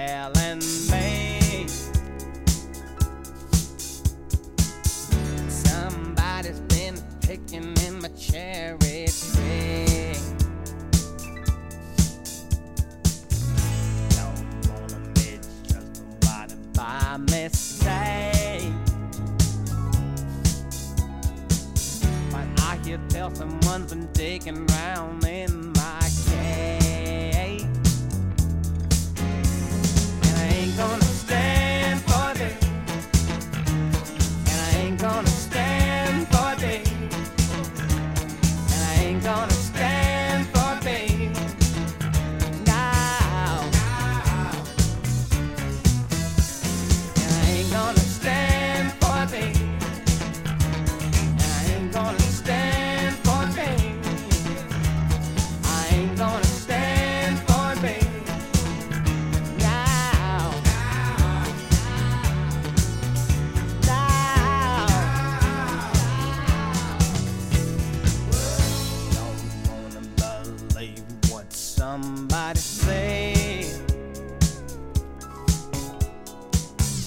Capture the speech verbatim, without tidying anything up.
telling me somebody's been picking in my cherry tree. Don't wanna mistrust nobody by mistake, but I hear tell someone's been digging around in my cave, and I ain't gonna stand for this, and I ain't gonna stand for this, and I ain't gonna stand for this now, and I ain't gonna stand for this, and I ain't gonna stand for this, I ain't gonna stand for this now, now. Don't wanna believe what somebody say.